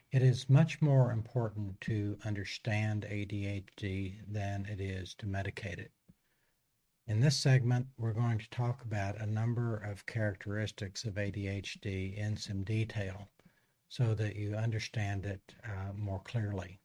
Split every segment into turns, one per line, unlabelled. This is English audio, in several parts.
It is much more important to understand ADHD than it is to medicate it. In this segment, we're going to talk about a number of characteristics of ADHD in some detail so that you understand it more clearly.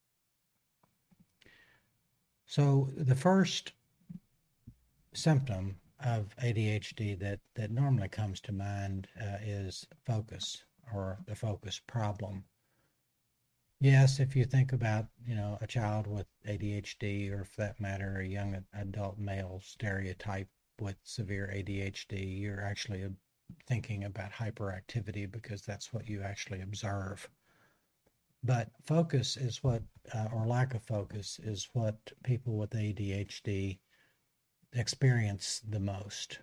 So, the first symptom of ADHD that normally comes to mind is focus or the focus problem. Yes, if you think about, a child with ADHD, or for that matter, a young adult male stereotype with severe ADHD, you're actually thinking about hyperactivity because that's what you actually observe. But focus is or lack of focus is what people with ADHD experience the most.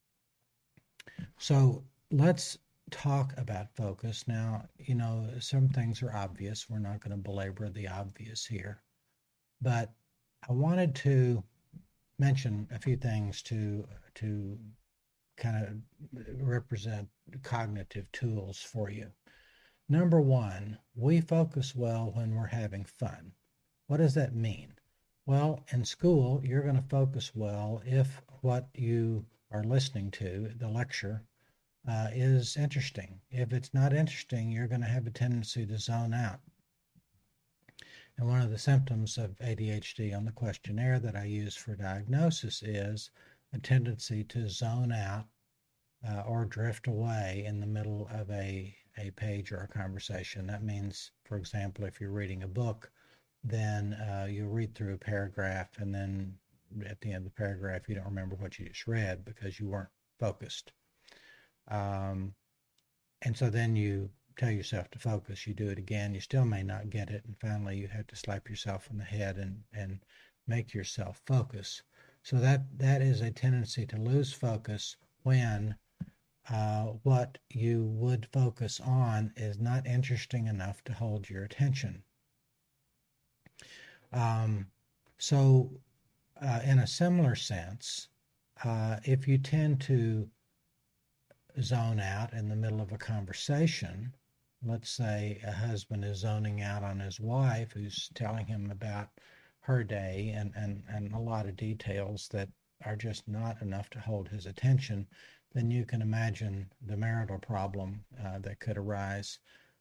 So let's talk about focus. Now, some things are obvious. We're not going to belabor the obvious here. But I wanted to mention a few things to kind of represent cognitive tools for you. Number one, we focus well when we're having fun. What does that mean? Well, in school, you're going to focus well if what you are listening to, the lecture, is interesting. If it's not interesting, you're going to have a tendency to zone out. And one of the symptoms of ADHD on the questionnaire that I use for diagnosis is a tendency to zone out or drift away in the middle of a page or a conversation. That means, for example, if you're reading a book, then you'll read through a paragraph, and then at the end of the paragraph, you don't remember what you just read because you weren't focused. And so then you tell yourself to focus. You do it again. You still may not get it. And finally, you have to slap yourself on the head and make yourself focus. So that is a tendency to lose focus when what you would focus on is not interesting enough to hold your attention. So in a similar sense, if you tend to zone out in the middle of a conversation, let's say a husband is zoning out on his wife who's telling him about her day and a lot of details that are just not enough to hold his attention, then you can imagine the marital problem that could arise.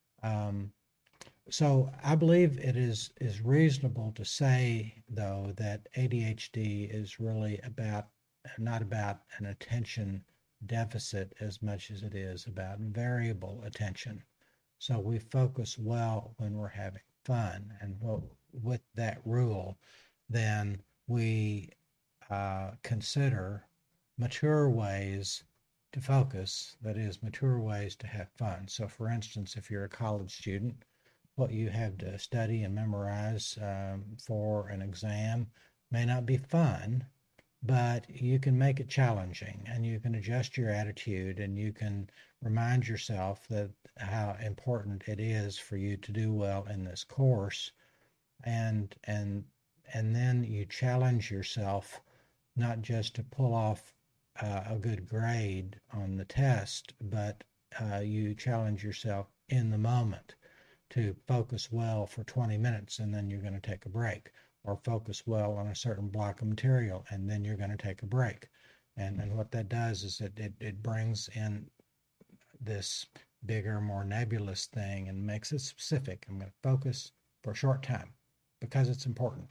So I believe it is reasonable to say, though, that ADHD is really not about an attention deficit as much as it is about variable attention. So we focus well when we're having fun, and with that rule, then we consider mature ways to focus, that is, mature ways to have fun. So, for instance, if you're a college student, what you have to study and memorize for an exam may not be fun, but you can make it challenging, and you can adjust your attitude, and you can remind yourself that how important it is for you to do well in this course, and then you challenge yourself not just to pull off a good grade on the test, but you challenge yourself in the moment to focus well for 20 minutes, and then you're going to take a break, or focus well on a certain block of material, and then you're going to take a break. And what that does is it brings in this bigger, more nebulous thing and makes it specific. I'm going to focus for a short time because it's important.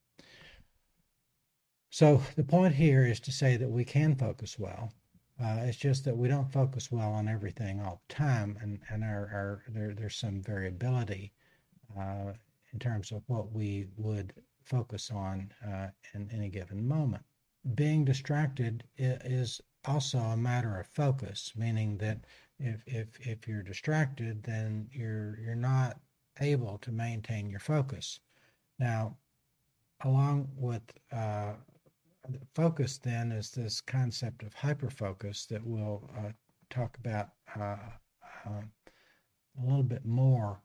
So the point here is to say that we can focus well. It's just that we don't focus well on everything all the time, and there's some variability in terms of what we would focus on in any given moment. Being distracted is also a matter of focus, meaning that if you're distracted, then you're not able to maintain your focus. Now, along with focus, then, is this concept of hyperfocus that we'll talk about a little bit more.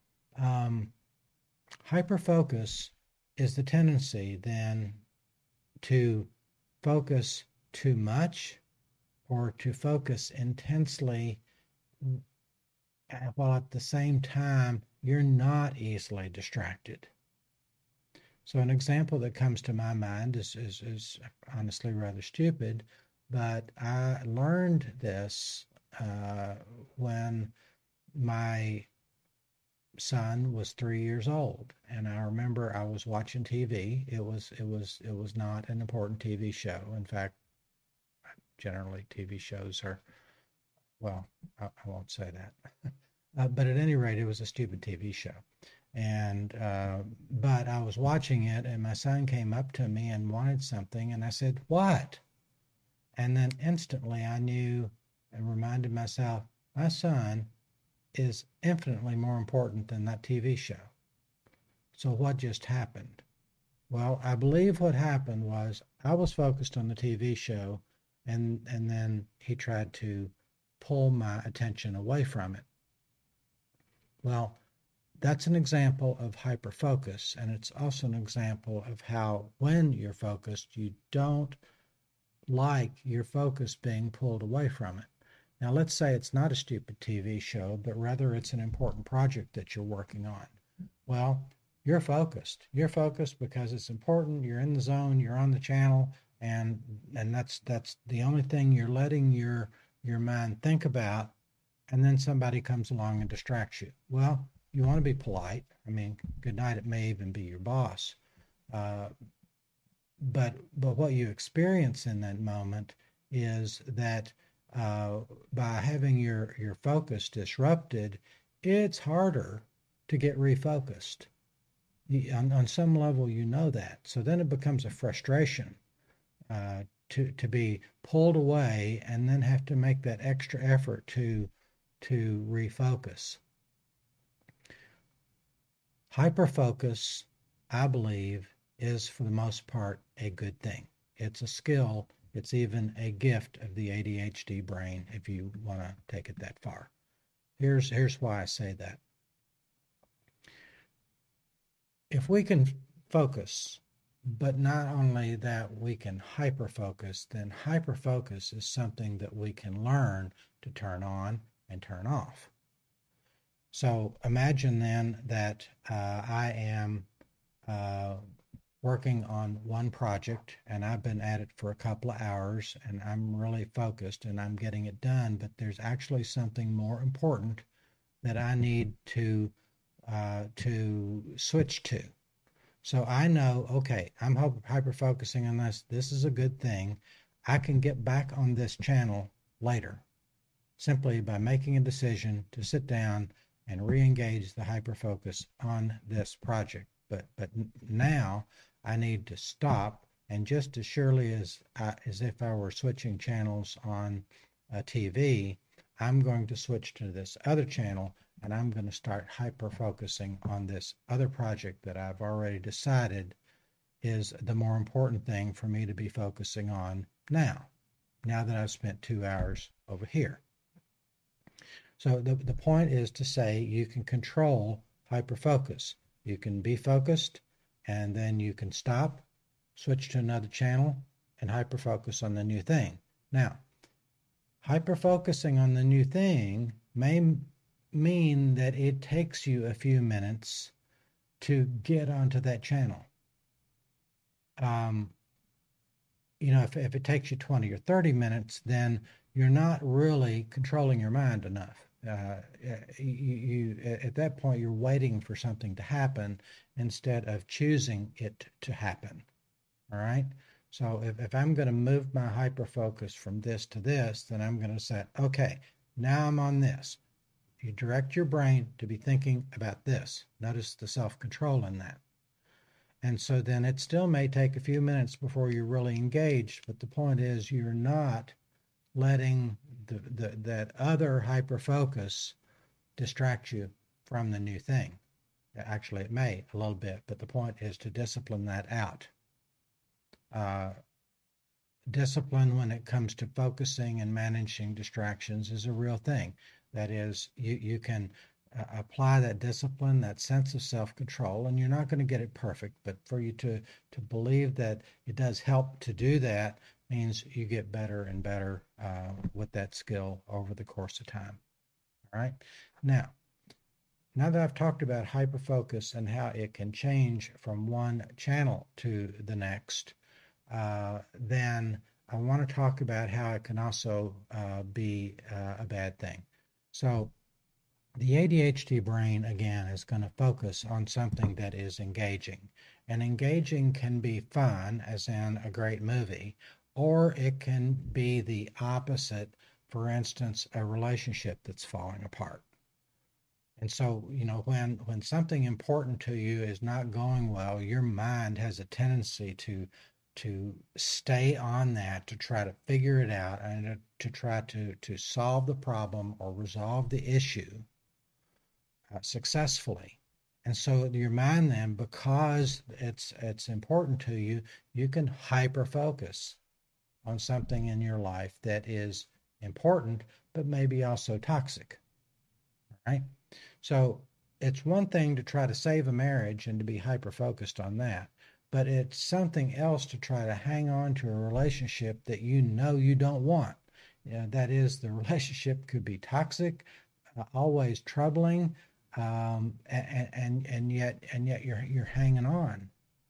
Hyperfocus is the tendency then to focus too much or to focus intensely while at the same time, you're not easily distracted. So an example that comes to my mind is honestly rather stupid, but I learned this when my son was 3 years old, and I remember I was watching TV. It was not an important TV show. In fact, generally TV shows are, well, I won't say that. But at any rate, it was a stupid TV show. And but I was watching it, and my son came up to me and wanted something, and I said, "What?" And then instantly I knew and reminded myself, my son is infinitely more important than that TV show. So what just happened? Well, I believe what happened was I was focused on the TV show, and then he tried to pull my attention away from it. Well, that's an example of hyperfocus, and it's also an example of how when you're focused, you don't like your focus being pulled away from it. Now, let's say it's not a stupid TV show, but rather it's an important project that you're working on. Well, you're focused. You're focused because it's important. You're in the zone. You're on the channel, and that's the only thing you're letting your mind think about. And then somebody comes along and distracts you. Well, you want to be polite. I mean, good night. It may even be your boss. Uh, but what you experience in that moment is that by having your focus disrupted, it's harder to get refocused. On some level, you know that. So then it becomes a frustration to be pulled away and then have to make that extra effort to refocus. Hyperfocus, I believe, is for the most part a good thing. It's a skill. It's even a gift of the ADHD brain, if you want to take it that far. Here's why I say that. If we can focus, but not only that we can hyperfocus, then hyperfocus is something that we can learn to turn on and turn off. So imagine then that I am working on one project and I've been at it for a couple of hours and I'm really focused and I'm getting it done, but there's actually something more important that I need to switch to. So I know, okay, I'm hyper focusing on this. This is a good thing. I can get back on this channel later simply by making a decision to sit down and re-engage the hyper focus on this project. But now I need to stop, and just as surely as if I were switching channels on a TV, I'm going to switch to this other channel and I'm going to start hyper focusing on this other project that I've already decided is the more important thing for me to be focusing on now that I've spent 2 hours over here. So the point is to say you can control hyperfocus. You can be focused and then you can stop, switch to another channel, and hyperfocus on the new thing. Now, hyperfocusing on the new thing may mean that it takes you a few minutes to get onto that channel. If it takes you 20 or 30 minutes, then you're not really controlling your mind enough. You at that point, you're waiting for something to happen instead of choosing it to happen. All right. So if I'm going to move my hyper focus from this to this, then I'm going to say, okay, now I'm on this. You direct your brain to be thinking about this. Notice the self-control in that. And so then it still may take a few minutes before you're really engaged, but the point is you're not letting that other hyper-focus distract you from the new thing. Actually, it may a little bit, but the point is to discipline that out. Discipline when it comes to focusing and managing distractions is a real thing. That is, you can apply that discipline, that sense of self-control, and you're not going to get it perfect, but for you to believe that it does help to do that means you get better and better with that skill over the course of time. All right. Now that I've talked about hyperfocus and how it can change from one channel to the next, then I want to talk about how it can also be a bad thing. So the ADHD brain, again, is going to focus on something that is engaging. And engaging can be fun, as in a great movie, or it can be the opposite. For instance, a relationship that's falling apart. And so, when something important to you is not going well, your mind has a tendency to stay on that, to try to figure it out, and to try to solve the problem or resolve the issue successfully. And so your mind then, because it's important to you, you can hyper focus on something in your life that is important, but maybe also toxic. Right? So it's one thing to try to save a marriage and to be hyper focused on that, but it's something else to try to hang on to a relationship that you don't want. That is, the relationship could be toxic, always troubling, and yet you're hanging on.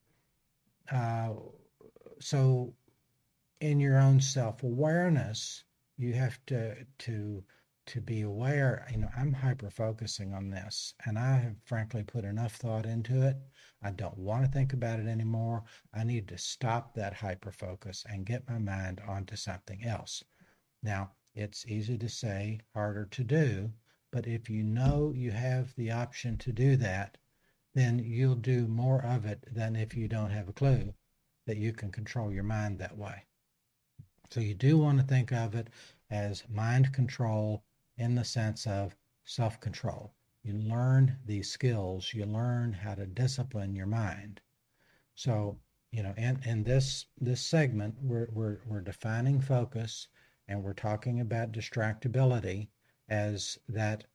So in your own self-awareness, you have to be aware, I'm hyper focusing on this, and I have frankly put enough thought into it. I don't want to think about it anymore. I need to stop that hyper focus and get my mind onto something else. Now, it's easy to say, harder to do, but if you know you have the option to do that, then you'll do more of it than if you don't have a clue that you can control your mind that way. So you do want to think of it as mind control in the sense of self-control. You learn these skills, you learn how to discipline your mind. So, in this segment, we're defining focus, and we're talking about distractibility as that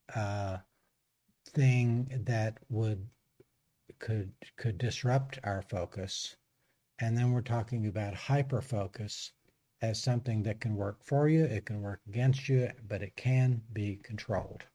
thing that could disrupt our focus. And then we're talking about hyper focus as something that can work for you, it can work against you, but it can be controlled.